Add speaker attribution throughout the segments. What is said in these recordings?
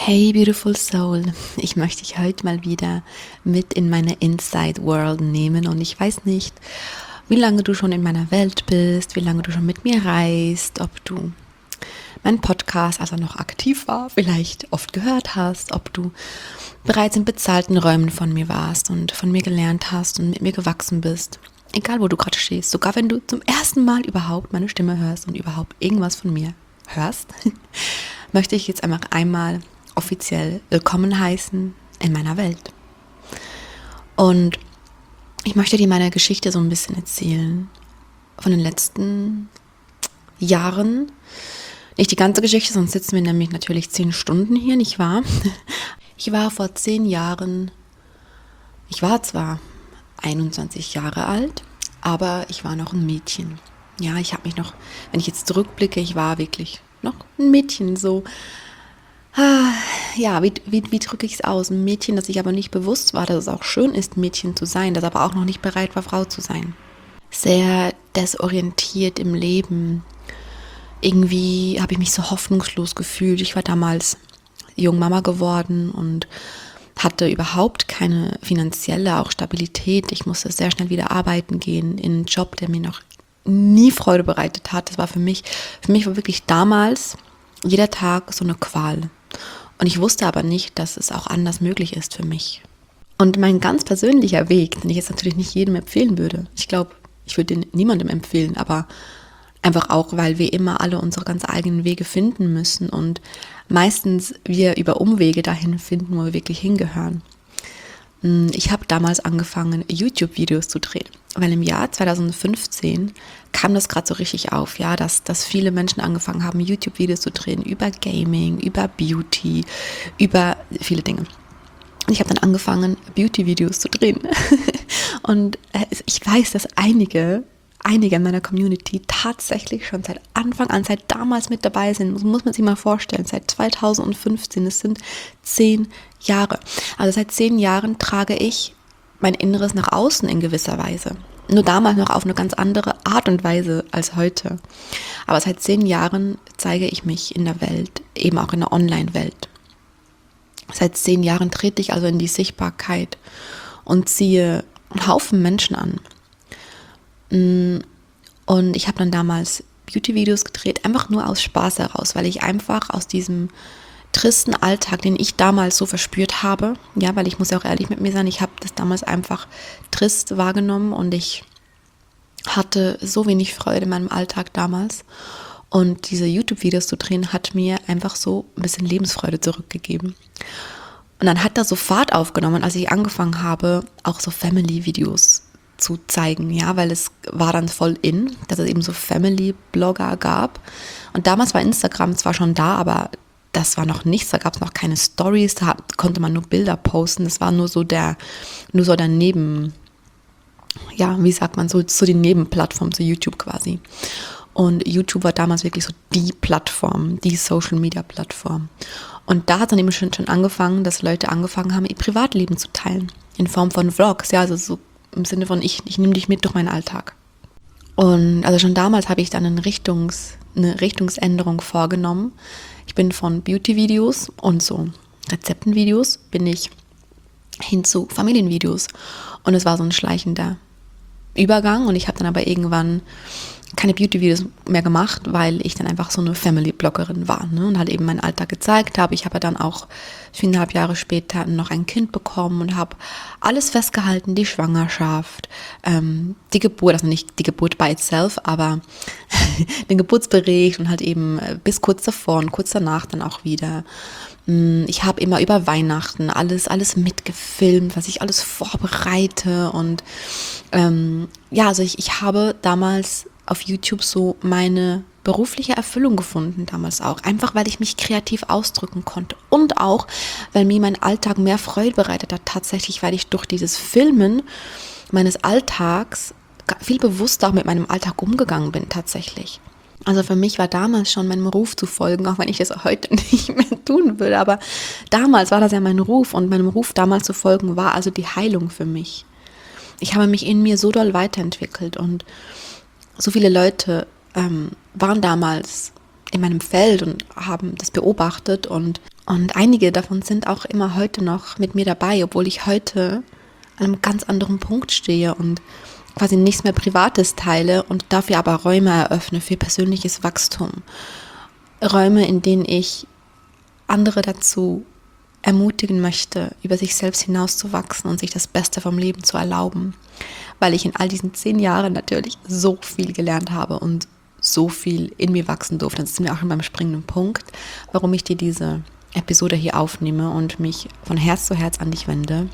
Speaker 1: Hey Beautiful Soul, ich möchte dich heute mal wieder mit in meine Inside World nehmen und ich weiß nicht, wie lange du schon in meiner Welt bist, wie lange du schon mit mir reist, ob du meinen Podcast, als er noch aktiv war, vielleicht oft gehört hast, ob du bereits in bezahlten Räumen von mir warst und von mir gelernt hast und mit mir gewachsen bist. Egal wo du gerade stehst, sogar wenn du zum ersten Mal überhaupt meine Stimme hörst und überhaupt irgendwas von mir hörst, möchte ich jetzt einfach einmal offiziell willkommen heißen in meiner Welt. Und ich möchte dir meine Geschichte so ein bisschen erzählen von den letzten Jahren. Nicht die ganze Geschichte, sonst sitzen wir nämlich natürlich 10 Stunden hier, nicht wahr? Ich war vor 10 Jahren, ich war zwar 21 Jahre alt, aber ich war noch ein Mädchen. Ja, ich habe mich noch, wenn ich jetzt zurückblicke, ich war wirklich noch ein Mädchen, so. Ja, wie drücke ich es aus? Ein Mädchen, das sich aber nicht bewusst war, dass es auch schön ist, Mädchen zu sein, das aber auch noch nicht bereit war, Frau zu sein. Sehr desorientiert im Leben. Irgendwie habe ich mich so hoffnungslos gefühlt. Ich war damals Jungmama geworden und hatte überhaupt keine finanzielle, auch Stabilität. Ich musste sehr schnell wieder arbeiten gehen in einen Job, der mir noch nie Freude bereitet hat. Das war für mich war wirklich damals jeder Tag so eine Qual. Und ich wusste aber nicht, dass es auch anders möglich ist für mich. Und mein ganz persönlicher Weg, den ich jetzt natürlich nicht jedem empfehlen würde, ich glaube, ich würde den niemandem empfehlen, aber einfach auch, weil wir immer alle unsere ganz eigenen Wege finden müssen und meistens wir über Umwege dahin finden, wo wir wirklich hingehören. Ich habe damals angefangen, YouTube-Videos zu drehen, weil im Jahr 2015 kam das gerade so richtig auf, ja, dass viele Menschen angefangen haben, YouTube-Videos zu drehen über Gaming, über Beauty, über viele Dinge. Und ich habe dann angefangen, Beauty-Videos zu drehen. Und ich weiß, dass einige in meiner Community tatsächlich schon seit Anfang an, seit damals mit dabei sind. Das muss man sich mal vorstellen, seit 2015, das sind 10 Jahre. Also seit 10 Jahren trage ich mein Inneres nach außen in gewisser Weise. Nur damals noch auf eine ganz andere Art und Weise als heute. Aber seit 10 Jahren zeige ich mich in der Welt, eben auch in der Online-Welt. Seit 10 Jahren trete ich also in die Sichtbarkeit und ziehe einen Haufen Menschen an. Und ich habe dann damals Beauty-Videos gedreht, einfach nur aus Spaß heraus, weil ich einfach aus diesem tristen Alltag, den ich damals so verspürt habe, ja, weil ich muss ja auch ehrlich mit mir sein, ich habe das damals einfach trist wahrgenommen und ich hatte so wenig Freude in meinem Alltag damals. Und diese YouTube-Videos zu drehen, hat mir einfach so ein bisschen Lebensfreude zurückgegeben. Und dann hat das so Fahrt aufgenommen, als ich angefangen habe, auch so Family-Videos zu zeigen, ja, weil es war dann voll in, dass es eben so Family-Blogger gab. Und damals war Instagram zwar schon da, aber das war noch nichts, da gab es noch keine Stories, da konnte man nur Bilder posten, das war nur so der Neben, ja, wie sagt man, so die Nebenplattform zu YouTube quasi. Und YouTube war damals wirklich so die Plattform, die Social-Media-Plattform. Und da hat dann eben schon angefangen, dass Leute angefangen haben, ihr Privatleben zu teilen, in Form von Vlogs, ja, also so im Sinne von, ich nehme dich mit durch meinen Alltag. Und also schon damals habe ich dann eine Richtungsänderung vorgenommen. Ich bin von Beauty-Videos und so Rezeptenvideos bin ich hin zu Familienvideos. Und es war so ein schleichender Übergang und ich habe dann aber irgendwann keine Beauty-Videos mehr gemacht, weil ich dann einfach so eine Family-Bloggerin war, ne? Und halt eben meinen Alltag gezeigt habe. Ich habe dann auch 4,5 Jahre später noch ein Kind bekommen und habe alles festgehalten, die Schwangerschaft, die Geburt, also nicht die Geburt by itself, aber den Geburtsbericht und halt eben bis kurz davor und kurz danach dann auch wieder. Ich habe immer über Weihnachten alles mitgefilmt, was ich alles vorbereite und ja, also ich habe damals auf YouTube so meine berufliche Erfüllung gefunden, damals auch. Einfach, weil ich mich kreativ ausdrücken konnte. Und auch, weil mir mein Alltag mehr Freude bereitet hat, tatsächlich, weil ich durch dieses Filmen meines Alltags viel bewusster auch mit meinem Alltag umgegangen bin, tatsächlich. Also für mich war damals schon meinem Ruf zu folgen, auch wenn ich das heute nicht mehr tun würde. Aber damals war das ja mein Ruf und meinem Ruf damals zu folgen war also die Heilung für mich. Ich habe mich in mir so doll weiterentwickelt und so viele Leute waren damals in meinem Feld und haben das beobachtet und einige davon sind auch immer heute noch mit mir dabei, obwohl ich heute an einem ganz anderen Punkt stehe und quasi nichts mehr Privates teile und dafür aber Räume eröffne für persönliches Wachstum. Räume, in denen ich andere dazu ermutigen möchte, über sich selbst hinauszuwachsen und sich das Beste vom Leben zu erlauben, weil ich in all diesen 10 Jahren natürlich so viel gelernt habe und so viel in mir wachsen durfte. Das ist mir auch in meinem springenden Punkt, warum ich dir diese Episode hier aufnehme und mich von Herz zu Herz an dich wende.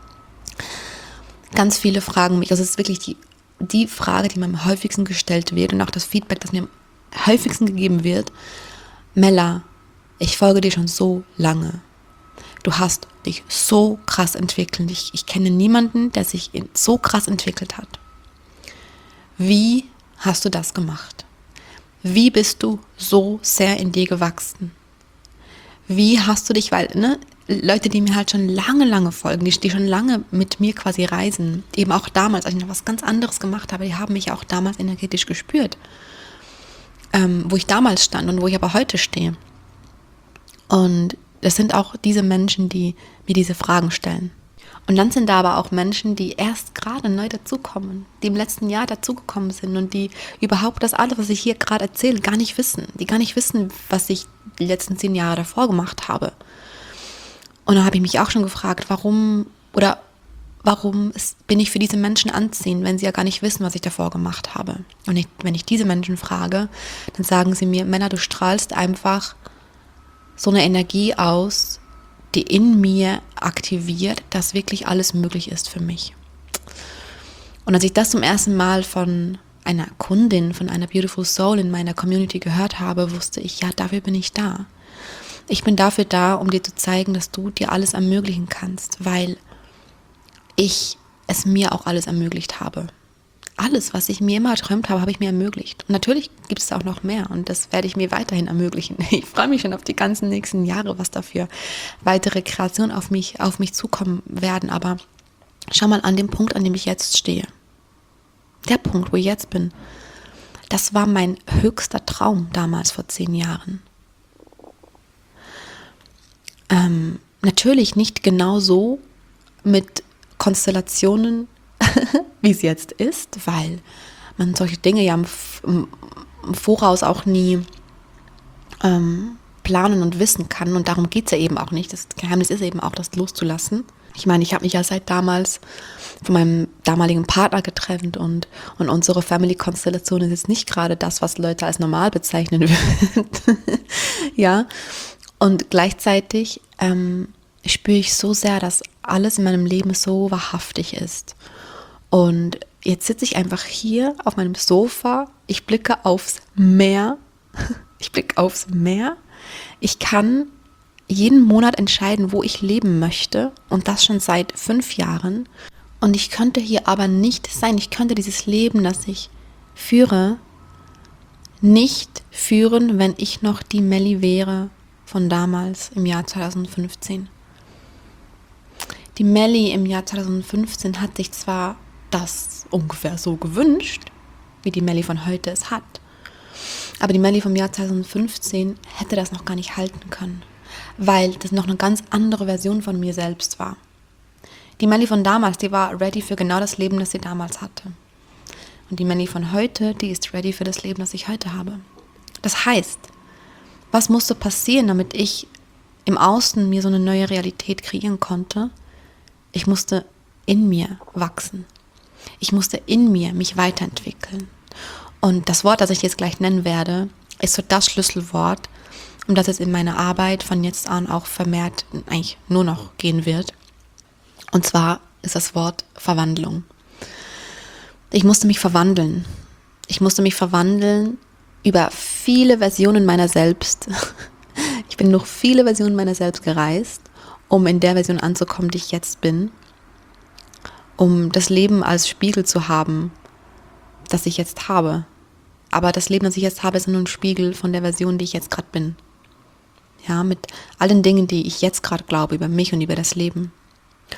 Speaker 1: Ganz viele fragen mich, also es ist wirklich die Frage, die mir am häufigsten gestellt wird und auch das Feedback, das mir am häufigsten gegeben wird: Mella, ich folge dir schon so lange. Du hast dich so krass entwickelt. Ich kenne niemanden, der sich so krass entwickelt hat. Wie hast du das gemacht? Wie bist du so sehr in dir gewachsen? Wie hast du dich, weil Leute, die mir halt schon lange folgen, die schon lange mit mir quasi reisen, eben auch damals, als ich noch was ganz anderes gemacht habe, die haben mich auch damals energetisch gespürt, wo ich damals stand und wo ich aber heute stehe. Und das sind auch diese Menschen, die mir diese Fragen stellen. Und dann sind da aber auch Menschen, die erst gerade neu dazukommen, die im letzten Jahr dazugekommen sind und die überhaupt das alles, was ich hier gerade erzähle, gar nicht wissen. Die gar nicht wissen, was ich die letzten 10 Jahre davor gemacht habe. Und dann habe ich mich auch schon gefragt, warum bin ich für diese Menschen anziehend, wenn sie ja gar nicht wissen, was ich davor gemacht habe. Und wenn ich diese Menschen frage, dann sagen sie mir: Männer, du strahlst einfach so eine Energie aus, die in mir aktiviert, dass wirklich alles möglich ist für mich. Und als ich das zum ersten Mal von einer Kundin, von einer Beautiful Soul in meiner Community gehört habe, wusste ich, ja, dafür bin ich da. Ich bin dafür da, um dir zu zeigen, dass du dir alles ermöglichen kannst, weil ich es mir auch alles ermöglicht habe. Alles, was ich mir immer erträumt habe, habe ich mir ermöglicht. Und natürlich gibt es auch noch mehr und das werde ich mir weiterhin ermöglichen. Ich freue mich schon auf die ganzen nächsten Jahre, was dafür weitere Kreationen auf mich zukommen werden. Aber schau mal an den Punkt, an dem ich jetzt stehe. Der Punkt, wo ich jetzt bin, das war mein höchster Traum damals vor 10 Jahren. Natürlich nicht genau so mit Konstellationen, wie es jetzt ist, weil man solche Dinge ja im Voraus auch nie planen und wissen kann. Und darum geht es ja eben auch nicht. Das Geheimnis ist eben auch, das loszulassen. Ich meine, ich habe mich ja seit damals von meinem damaligen Partner getrennt und unsere Family-Konstellation ist jetzt nicht gerade das, was Leute als normal bezeichnen würden. Ja, und gleichzeitig spüre ich so sehr, dass alles in meinem Leben so wahrhaftig ist. Und jetzt sitze ich einfach hier auf meinem Sofa, ich blicke aufs Meer, ich kann jeden Monat entscheiden, wo ich leben möchte und das schon seit 5 Jahren. Und ich könnte hier aber nicht sein, ich könnte dieses Leben, das ich führe, nicht führen, wenn ich noch die Melli wäre von damals im Jahr 2015. Die Melli im Jahr 2015 hat sich zwar das ungefähr so gewünscht, wie die Melli von heute es hat, aber die Melli vom Jahr 2015 hätte das noch gar nicht halten können, weil das noch eine ganz andere Version von mir selbst war. Die Melli von damals, die war ready für genau das Leben, das sie damals hatte. Und die Melli von heute, die ist ready für das Leben, das ich heute habe. Das heißt, was musste passieren, damit ich im Außen mir so eine neue Realität kreieren konnte? Ich musste in mir wachsen. Ich musste in mir mich weiterentwickeln. Und das Wort, das ich jetzt gleich nennen werde, ist so das Schlüsselwort, um das es in meiner Arbeit von jetzt an auch vermehrt eigentlich nur noch gehen wird. Und zwar ist das Wort Verwandlung. Ich musste mich verwandeln. Ich musste mich verwandeln über viele Versionen meiner selbst. Ich bin durch viele Versionen meiner selbst gereist, um in der Version anzukommen, die ich jetzt bin. Um das Leben als Spiegel zu haben, das ich jetzt habe. Aber das Leben, das ich jetzt habe, ist nur ein Spiegel von der Version, die ich jetzt gerade bin. Ja, mit allen Dingen, die ich jetzt gerade glaube über mich und über das Leben.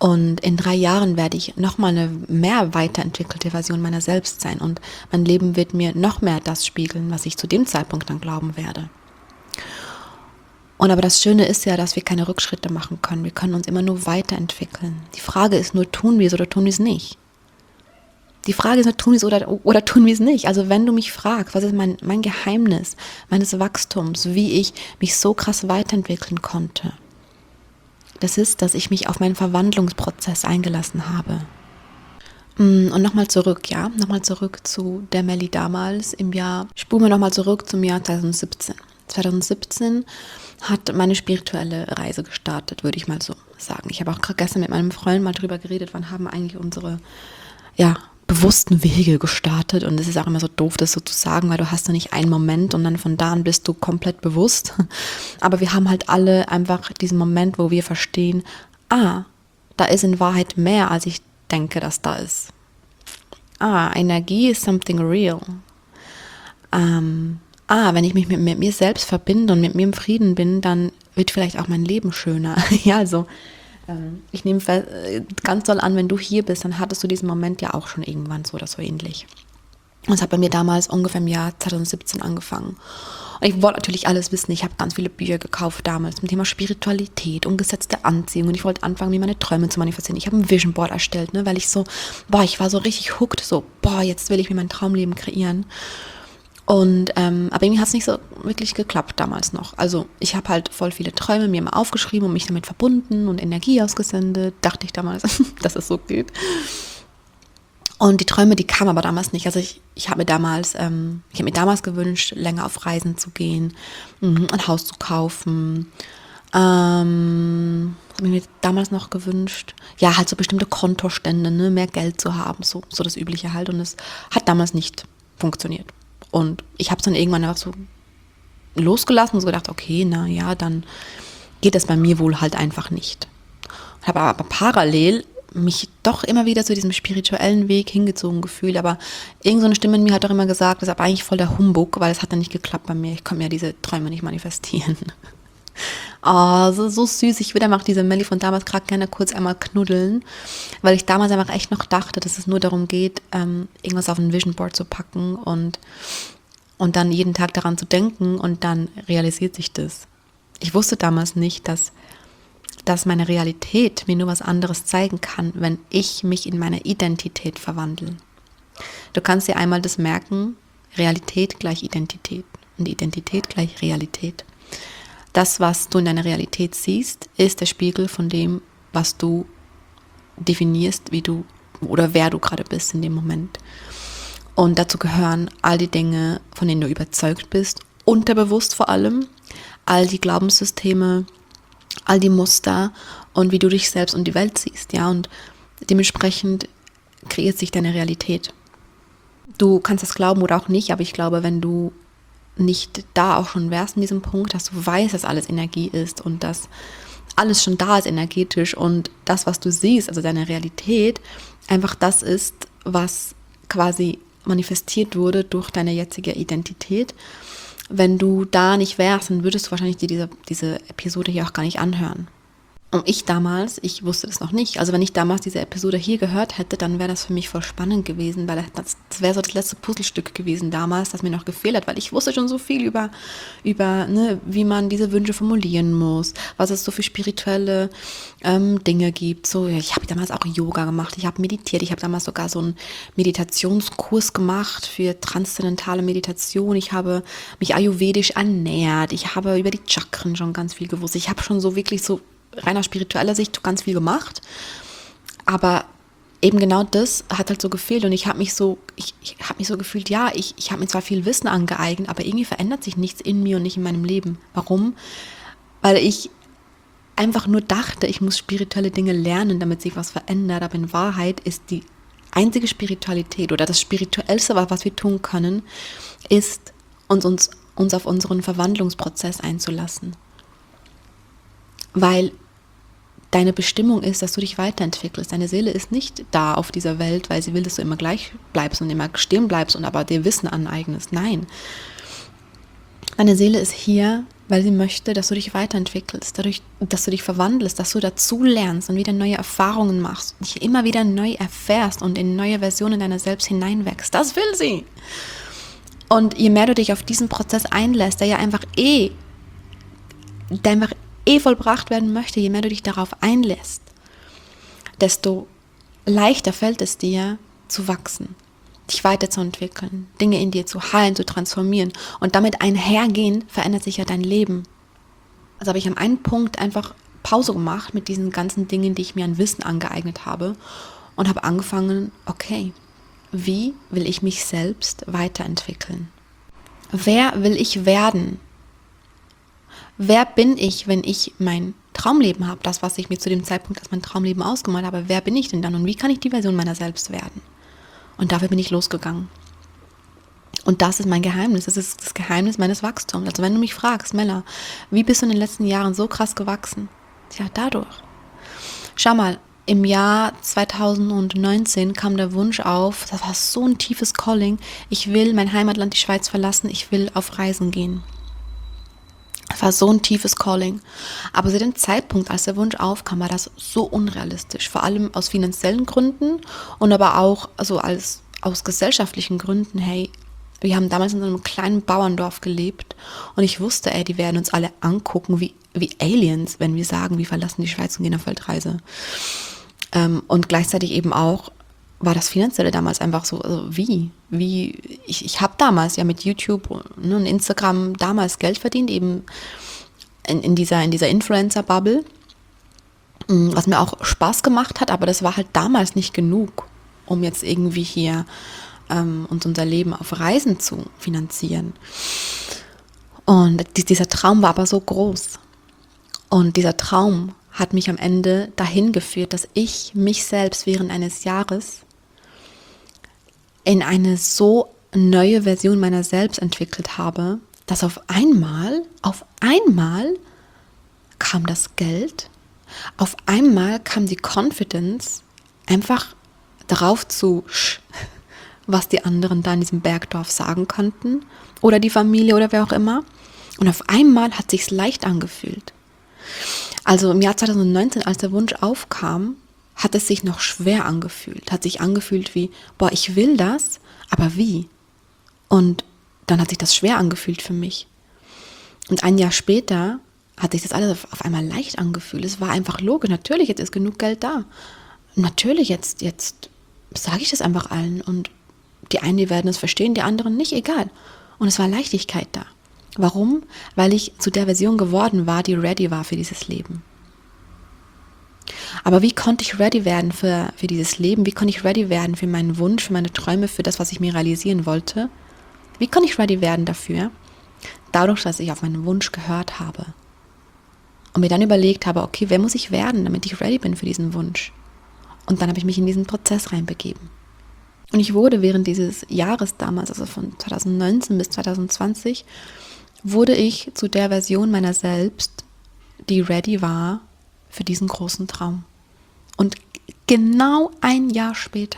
Speaker 1: Und in 3 Jahren werde ich nochmal eine mehr weiterentwickelte Version meiner selbst sein. Und mein Leben wird mir noch mehr das spiegeln, was ich zu dem Zeitpunkt dann glauben werde. Und aber das Schöne ist ja, dass wir keine Rückschritte machen können. Wir können uns immer nur weiterentwickeln. Die Frage ist nur, tun wir es oder tun wir es nicht? Die Frage ist nur, tun wir es oder tun wir es nicht? Also wenn du mich fragst, was ist mein Geheimnis meines Wachstums, wie ich mich so krass weiterentwickeln konnte, das ist, dass ich mich auf meinen Verwandlungsprozess eingelassen habe. Und nochmal zurück zu der Melli damals spulen wir nochmal zurück zum Jahr 2017. 2017 hat meine spirituelle Reise gestartet, würde ich mal so sagen. Ich habe auch gerade gestern mit meinem Freund mal drüber geredet, wann haben eigentlich unsere, bewussten Wege gestartet, und es ist auch immer so doof, das so zu sagen, weil du hast ja nicht einen Moment und dann von da an bist du komplett bewusst. Aber wir haben halt alle einfach diesen Moment, wo wir verstehen, da ist in Wahrheit mehr, als ich denke, dass da ist. Energie ist something real. Wenn ich mich mit mir selbst verbinde und mit mir im Frieden bin, dann wird vielleicht auch mein Leben schöner. Ja, also ich nehme ganz doll an, wenn du hier bist, dann hattest du diesen Moment ja auch schon irgendwann so oder so ähnlich. Und es hat bei mir damals ungefähr im Jahr 2017 angefangen. Und ich wollte natürlich alles wissen. Ich habe ganz viele Bücher gekauft damals zum Thema Spiritualität, umgesetzte Anziehung. Und ich wollte anfangen, mir meine Träume zu manifestieren. Ich habe ein Vision Board erstellt, weil ich ich war so richtig hooked, jetzt will ich mir mein Traumleben kreieren. Und aber irgendwie hat es nicht so wirklich geklappt damals noch. Also ich habe halt voll viele Träume mir immer aufgeschrieben und mich damit verbunden und Energie ausgesendet, dachte ich damals, dass es so geht. Und die Träume, die kamen aber damals nicht. Also ich habe mir damals gewünscht, länger auf Reisen zu gehen, ein Haus zu kaufen. Habe mir damals noch gewünscht, ja, halt so bestimmte Kontostände, mehr Geld zu haben, so das Übliche halt. Und es hat damals nicht funktioniert. Und ich habe es dann irgendwann einfach so losgelassen und so gedacht, okay, dann geht das bei mir wohl halt einfach nicht. Ich habe aber parallel mich doch immer wieder zu diesem spirituellen Weg hingezogen gefühlt, aber irgend so eine Stimme in mir hat doch immer gesagt, das ist aber eigentlich voll der Humbug, weil es hat dann nicht geklappt bei mir. Ich konnte mir diese Träume nicht manifestieren. So süß. Ich würde einfach diese Melli von damals gerade gerne kurz einmal knuddeln, weil ich damals einfach echt noch dachte, dass es nur darum geht, irgendwas auf ein Vision Board zu packen und dann jeden Tag daran zu denken und dann realisiert sich das. Ich wusste damals nicht, dass meine Realität mir nur was anderes zeigen kann, wenn ich mich in meine Identität verwandle. Du kannst dir einmal das merken, Realität gleich Identität und Identität gleich Realität. Das, was du in deiner Realität siehst, ist der Spiegel von dem, was du definierst, wie du oder wer du gerade bist in dem Moment. Und dazu gehören all die Dinge, von denen du überzeugt bist, unterbewusst vor allem, all die Glaubenssysteme, all die Muster und wie du dich selbst und die Welt siehst. Ja? Und dementsprechend kreiert sich deine Realität. Du kannst das glauben oder auch nicht, aber ich glaube, wenn du nicht da auch schon wärst in diesem Punkt, dass du weißt, dass alles Energie ist und dass alles schon da ist energetisch und das, was du siehst, also deine Realität, einfach das ist, was quasi manifestiert wurde durch deine jetzige Identität. Wenn du da nicht wärst, dann würdest du wahrscheinlich dir diese Episode hier auch gar nicht anhören. Und ich wusste das noch nicht. Also wenn ich damals diese Episode hier gehört hätte, dann wäre das für mich voll spannend gewesen, weil das wäre so das letzte Puzzlestück gewesen damals, das mir noch gefehlt hat, weil ich wusste schon so viel über wie man diese Wünsche formulieren muss, was es so für spirituelle Dinge gibt. Ich habe damals auch Yoga gemacht, ich habe meditiert, ich habe damals sogar so einen Meditationskurs gemacht für transzendentale Meditation. Ich habe mich ayurvedisch ernährt, ich habe über die Chakren schon ganz viel gewusst. Ich habe schon so wirklich so reiner spiritueller Sicht ganz viel gemacht, aber eben genau das hat halt so gefehlt und ich habe mich so gefühlt, ich habe mir zwar viel Wissen angeeignet, aber irgendwie verändert sich nichts in mir und nicht in meinem Leben. Warum? Weil ich einfach nur dachte, ich muss spirituelle Dinge lernen, damit sich was verändert, aber in Wahrheit ist die einzige Spiritualität oder das Spirituellste, was wir tun können, ist uns auf unseren Verwandlungsprozess einzulassen. Weil deine Bestimmung ist, dass du dich weiterentwickelst. Deine Seele ist nicht da auf dieser Welt, weil sie will, dass du immer gleich bleibst und immer stehen bleibst und aber dir Wissen aneignest. Nein. Deine Seele ist hier, weil sie möchte, dass du dich weiterentwickelst, dadurch, dass du dich verwandelst, dass du dazu lernst und wieder neue Erfahrungen machst, dich immer wieder neu erfährst und in neue Versionen deiner selbst hineinwächst. Das will sie. Und je mehr du dich auf diesen Prozess einlässt, der einfach vollbracht werden möchte, je mehr du dich darauf einlässt, desto leichter fällt es dir zu wachsen, dich weiterzuentwickeln, Dinge in dir zu heilen, zu transformieren. Und damit einhergehend verändert sich ja dein Leben. Also habe ich an einem Punkt einfach Pause gemacht mit diesen ganzen Dingen, die ich mir an Wissen angeeignet habe und habe angefangen, okay, wie will ich mich selbst weiterentwickeln? Wer will ich werden? Wer bin ich, wenn ich mein Traumleben habe? Das, was ich mir zu dem Zeitpunkt als mein Traumleben ausgemalt habe. Wer bin ich denn dann und wie kann ich die Version meiner selbst werden? Und dafür bin ich losgegangen. Und das ist mein Geheimnis. Das ist das Geheimnis meines Wachstums. Also wenn du mich fragst, Mella, wie bist du in den letzten Jahren so krass gewachsen? Ja, dadurch. Schau mal, im Jahr 2019 kam der Wunsch auf, das war so ein tiefes Calling, ich will mein Heimatland, die Schweiz verlassen, ich will auf Reisen gehen. Das war so ein tiefes Calling. Aber zu dem Zeitpunkt, als der Wunsch aufkam, war das so unrealistisch. Vor allem aus finanziellen Gründen und aber auch also aus gesellschaftlichen Gründen. Hey, wir haben damals in so einem kleinen Bauerndorf gelebt und ich wusste, die werden uns alle angucken wie Aliens, wenn wir sagen, wir verlassen die Schweiz und gehen auf Weltreise. Und gleichzeitig eben auch war das Finanzielle damals einfach so, also ich habe damals ja mit YouTube und Instagram damals Geld verdient, eben in dieser Influencer-Bubble, was mir auch Spaß gemacht hat, aber das war halt damals nicht genug, um jetzt irgendwie hier uns unser Leben auf Reisen zu finanzieren. Und dieser Traum war aber so groß. Und dieser Traum hat mich am Ende dahin geführt, dass ich mich selbst während eines Jahres in eine so neue Version meiner selbst entwickelt habe, dass auf einmal kam das Geld, auf einmal kam die Confidence, einfach darauf was die anderen da in diesem Bergdorf sagen konnten oder die Familie oder wer auch immer. Und auf einmal hat sich's leicht angefühlt. Also im Jahr 2019, als der Wunsch aufkam, hat es sich noch schwer angefühlt. Hat sich angefühlt wie, ich will das, aber wie? Und dann hat sich das schwer angefühlt für mich. Und ein Jahr später hat sich das alles auf einmal leicht angefühlt. Es war einfach logisch. Natürlich, jetzt ist genug Geld da. Natürlich, jetzt sage ich das einfach allen. Und die einen, die werden es verstehen, die anderen nicht, egal. Und es war Leichtigkeit da. Warum? Weil ich zu der Version geworden war, die ready war für dieses Leben. Aber wie konnte ich ready werden für dieses Leben? Wie konnte ich ready werden für meinen Wunsch, für meine Träume, für das, was ich mir realisieren wollte? Wie konnte ich ready werden dafür? Dadurch, dass ich auf meinen Wunsch gehört habe. Und mir dann überlegt habe, okay, wer muss ich werden, damit ich ready bin für diesen Wunsch? Und dann habe ich mich in diesen Prozess reinbegeben. Und ich wurde während dieses Jahres damals, also von 2019 bis 2020, wurde ich zu der Version meiner selbst, die ready war für diesen großen Traum. Und genau ein Jahr später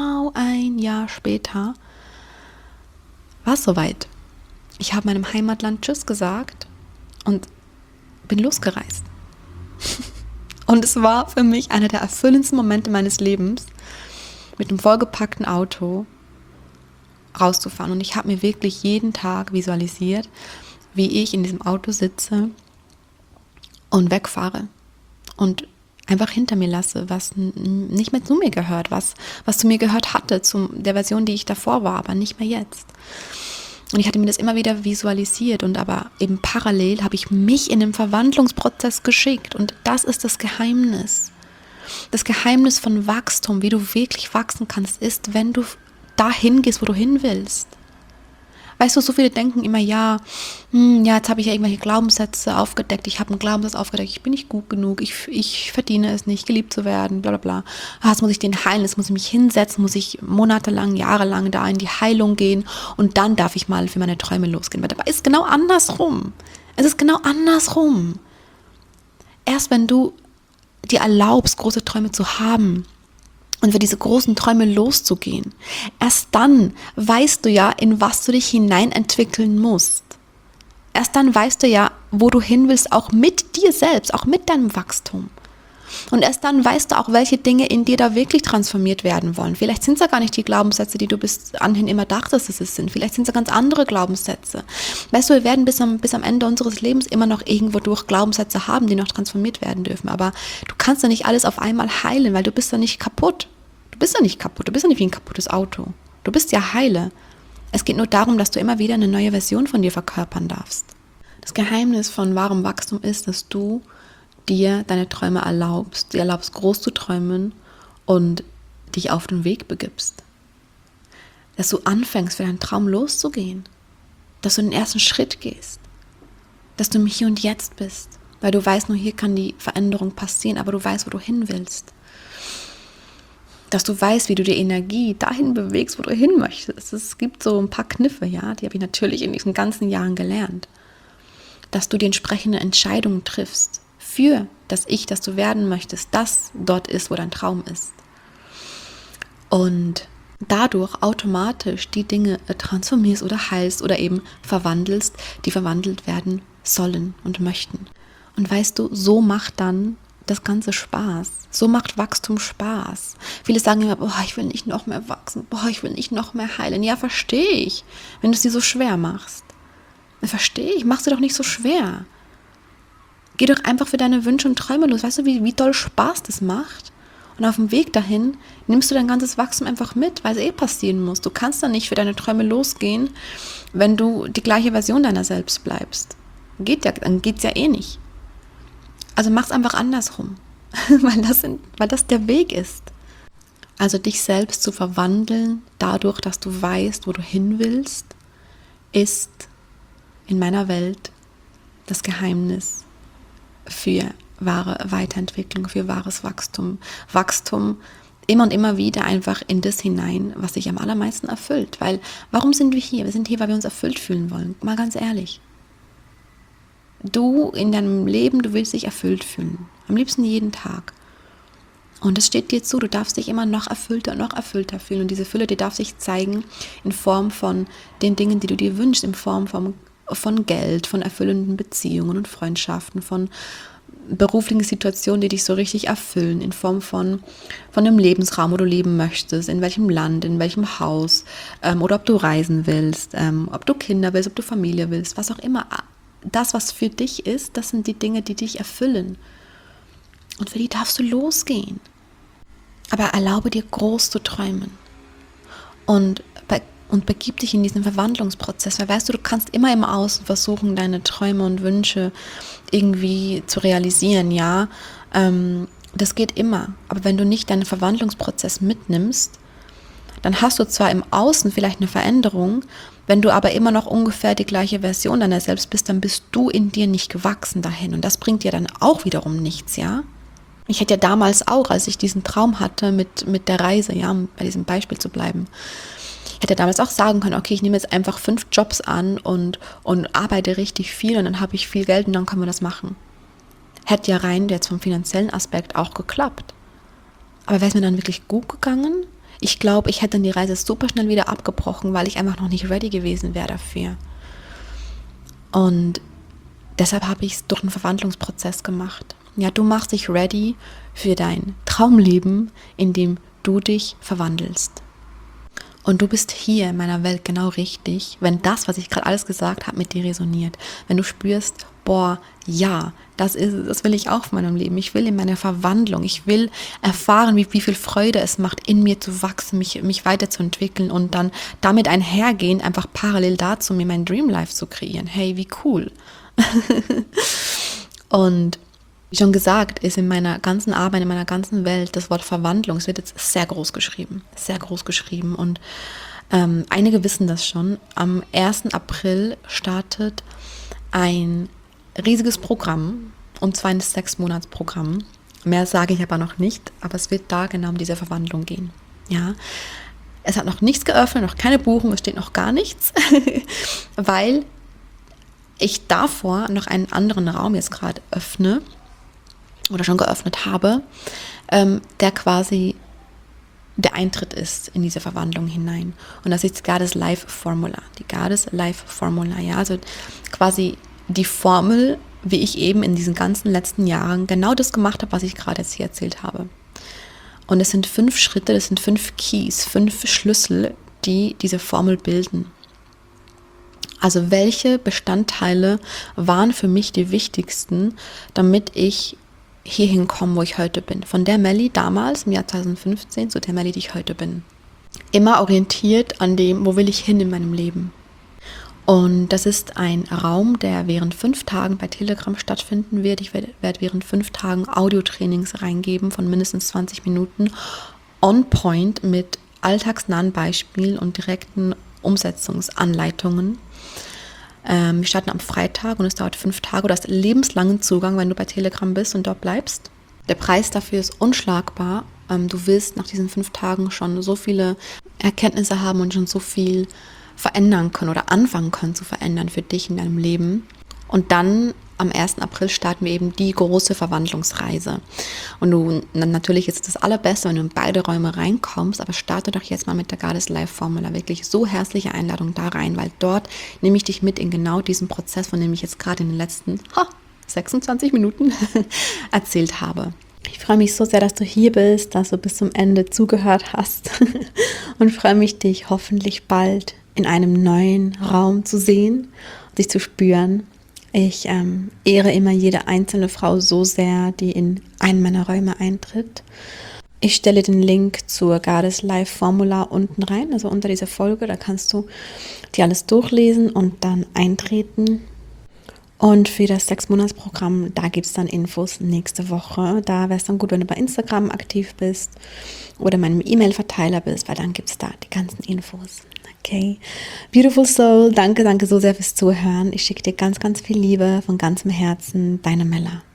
Speaker 1: war es soweit. Ich habe meinem Heimatland Tschüss gesagt und bin losgereist. Und es war für mich einer der erfüllendsten Momente meines Lebens, mit einem vollgepackten Auto rauszufahren. Und ich habe mir wirklich jeden Tag visualisiert, wie ich in diesem Auto sitze und wegfahre und einfach hinter mir lasse, was nicht mehr zu mir gehört, was zu mir gehört hatte, zu der Version, die ich davor war, aber nicht mehr jetzt. Und ich hatte mir das immer wieder visualisiert und aber eben parallel habe ich mich in den Verwandlungsprozess geschickt und das ist das Geheimnis. Das Geheimnis von Wachstum, wie du wirklich wachsen kannst, ist, wenn du dahin gehst, wo du hin willst. Weißt du, so viele denken immer, jetzt habe ich ja irgendwelche Glaubenssätze aufgedeckt, ich habe einen Glaubenssatz aufgedeckt, ich bin nicht gut genug, ich verdiene es nicht, geliebt zu werden, bla bla bla. Jetzt muss ich den heilen, jetzt muss ich mich hinsetzen, muss ich monatelang, jahrelang da in die Heilung gehen und dann darf ich mal für meine Träume losgehen. Weil dabei ist genau andersrum. Es ist genau andersrum. Erst wenn du dir erlaubst, große Träume zu haben und für diese großen Träume loszugehen, erst dann weißt du ja, in was du dich hineinentwickeln musst. erst dann weißt du ja, wo du hin willst, auch mit dir selbst, auch mit deinem Wachstum. Und erst dann weißt du auch, welche Dinge in dir da wirklich transformiert werden wollen. Vielleicht sind es ja gar nicht die Glaubenssätze, die du bis anhin immer dachtest, dass es sind. Vielleicht sind es ja ganz andere Glaubenssätze. Weißt du, wir werden bis am Ende unseres Lebens immer noch irgendwo durch Glaubenssätze haben, die noch transformiert werden dürfen. Aber du kannst ja nicht alles auf einmal heilen, weil du bist ja nicht kaputt. Du bist ja nicht kaputt. Du bist ja nicht wie ein kaputtes Auto. Du bist ja heile. Es geht nur darum, dass du immer wieder eine neue Version von dir verkörpern darfst. Das Geheimnis von wahrem Wachstum ist, dass du dir deine Träume erlaubst, dir erlaubst, groß zu träumen und dich auf den Weg begibst. Dass du anfängst, für deinen Traum loszugehen. Dass du den ersten Schritt gehst. Dass du im Hier und Jetzt bist. Weil du weißt, nur hier kann die Veränderung passieren, aber du weißt, wo du hin willst. Dass du weißt, wie du die Energie dahin bewegst, wo du hin möchtest. Es gibt so ein paar Kniffe, ja, die habe ich natürlich in diesen ganzen Jahren gelernt. Dass du die entsprechende Entscheidungen triffst für das Ich, das du werden möchtest, das dort ist, wo dein Traum ist. Und dadurch automatisch die Dinge transformierst oder heilst oder eben verwandelst, die verwandelt werden sollen und möchten. Und weißt du, so macht dann das Ganze Spaß. So macht Wachstum Spaß. Viele sagen immer, boah, ich will nicht noch mehr wachsen, boah, ich will nicht noch mehr heilen. Ja, verstehe ich, wenn du es dir so schwer machst. Verstehe ich, mach's dir doch nicht so schwer. Geh doch einfach für deine Wünsche und Träume los. Weißt du, wie doll Spaß das macht? Und auf dem Weg dahin nimmst du dein ganzes Wachstum einfach mit, weil es passieren muss. Du kannst dann nicht für deine Träume losgehen, wenn du die gleiche Version deiner selbst bleibst. Dann geht's ja nicht. Also mach's einfach andersrum, weil das der Weg ist. Also dich selbst zu verwandeln, dadurch, dass du weißt, wo du hin willst, ist in meiner Welt das Geheimnis für wahre Weiterentwicklung, für wahres Wachstum. Wachstum immer und immer wieder einfach in das hinein, was sich am allermeisten erfüllt. Weil, warum sind wir hier? Wir sind hier, weil wir uns erfüllt fühlen wollen. Mal ganz ehrlich. Du in deinem Leben, du willst dich erfüllt fühlen. Am liebsten jeden Tag. Und es steht dir zu, du darfst dich immer noch erfüllter fühlen. Und diese Fülle, die darf sich zeigen in Form von den Dingen, die du dir wünschst, in Form von Geld, von erfüllenden Beziehungen und Freundschaften, von beruflichen Situationen, die dich so richtig erfüllen, in Form von einem Lebensraum, wo du leben möchtest, in welchem Land, in welchem Haus, oder ob du reisen willst, ob du Kinder willst, ob du Familie willst, was auch immer. Das, was für dich ist, das sind die Dinge, die dich erfüllen. Und für die darfst du losgehen. Aber erlaube dir, groß zu träumen. Und begib dich in diesen Verwandlungsprozess. Weil weißt du, du kannst immer im Außen versuchen, deine Träume und Wünsche irgendwie zu realisieren, ja. Das geht immer. Aber wenn du nicht deinen Verwandlungsprozess mitnimmst, dann hast du zwar im Außen vielleicht eine Veränderung, wenn du aber immer noch ungefähr die gleiche Version deiner selbst bist, dann bist du in dir nicht gewachsen dahin. Und das bringt dir dann auch wiederum nichts, ja. Ich hätte ja damals auch, als ich diesen Traum hatte mit der Reise, ja, um bei diesem Beispiel zu bleiben, hätte damals auch sagen können, okay, ich nehme jetzt einfach 5 Jobs an und arbeite richtig viel und dann habe ich viel Geld und dann können wir das machen. Hätte ja rein jetzt vom finanziellen Aspekt auch geklappt. Aber wäre es mir dann wirklich gut gegangen? Ich glaube, ich hätte dann die Reise super schnell wieder abgebrochen, weil ich einfach noch nicht ready gewesen wäre dafür. Und deshalb habe ich es durch einen Verwandlungsprozess gemacht. Ja, du machst dich ready für dein Traumleben, in dem du dich verwandelst. Und du bist hier in meiner Welt genau richtig, wenn das, was ich gerade alles gesagt habe, mit dir resoniert. Wenn du spürst, boah, ja, das will ich auch von meinem Leben. Ich will in meiner Verwandlung, ich will erfahren, wie viel Freude es macht, in mir zu wachsen, mich weiterzuentwickeln und dann damit einhergehend einfach parallel dazu mir mein Dreamlife zu kreieren. Hey, wie cool. Und wie schon gesagt, ist in meiner ganzen Arbeit, in meiner ganzen Welt das Wort Verwandlung, es wird jetzt sehr groß geschrieben und einige wissen das schon. Am 1. April startet ein riesiges Programm, und zwar ein 6-Monats-Programm. Mehr sage ich aber noch nicht, aber es wird da genau um diese Verwandlung gehen. Ja, es hat noch nichts geöffnet, noch keine Buchung, es steht noch gar nichts, weil ich davor noch einen anderen Raum jetzt gerade öffne oder schon geöffnet habe, der quasi der Eintritt ist in diese Verwandlung hinein. Und das ist die Goddess Life Formula. Die Goddess Life Formula, ja, also quasi die Formel, wie ich eben in diesen ganzen letzten Jahren genau das gemacht habe, was ich gerade jetzt hier erzählt habe. Und es sind 5 Schritte, das sind 5 Keys, 5 Schlüssel, die diese Formel bilden. Also welche Bestandteile waren für mich die wichtigsten, damit ich hierhin komme, wo ich heute bin. Von der Melli damals im Jahr 2015 zu der Melli, die ich heute bin. Immer orientiert an dem, wo will ich hin in meinem Leben. Und das ist ein Raum, der während 5 Tagen bei Telegram stattfinden wird. Ich werde während 5 Tagen Audiotrainings reingeben von mindestens 20 Minuten on point mit alltagsnahen Beispielen und direkten Umsetzungsanleitungen. Wir starten am Freitag und es dauert 5 Tage. Du hast lebenslangen Zugang, wenn du bei Telegram bist und dort bleibst. Der Preis dafür ist unschlagbar. Du wirst nach diesen 5 Tagen schon so viele Erkenntnisse haben und schon so viel verändern können oder anfangen können zu verändern für dich in deinem Leben. Und dann am 1. April starten wir eben die große Verwandlungsreise. Und natürlich ist es das Allerbeste, wenn du in beide Räume reinkommst, aber starte doch jetzt mal mit der Goddess Life Formula. Wirklich so herzliche Einladung da rein, weil dort nehme ich dich mit in genau diesen Prozess, von dem ich jetzt gerade in den letzten 26 Minuten erzählt habe. Ich freue mich so sehr, dass du hier bist, dass du bis zum Ende zugehört hast und freue mich, dich hoffentlich bald in einem neuen Raum zu sehen, dich zu spüren. Ich ehre immer jede einzelne Frau so sehr, die in einen meiner Räume eintritt. Ich stelle den Link zur Goddess Life Formula unten rein, also unter dieser Folge. Da kannst du dir alles durchlesen und dann eintreten. Und für das 6-Monats-Programm, da gibt es dann Infos nächste Woche. Da wäre es dann gut, wenn du bei Instagram aktiv bist oder in meinem E-Mail-Verteiler bist, weil dann gibt es da die ganzen Infos. Okay, Beautiful Soul, danke so sehr fürs Zuhören. Ich schicke dir ganz, ganz viel Liebe von ganzem Herzen. Deine Mella.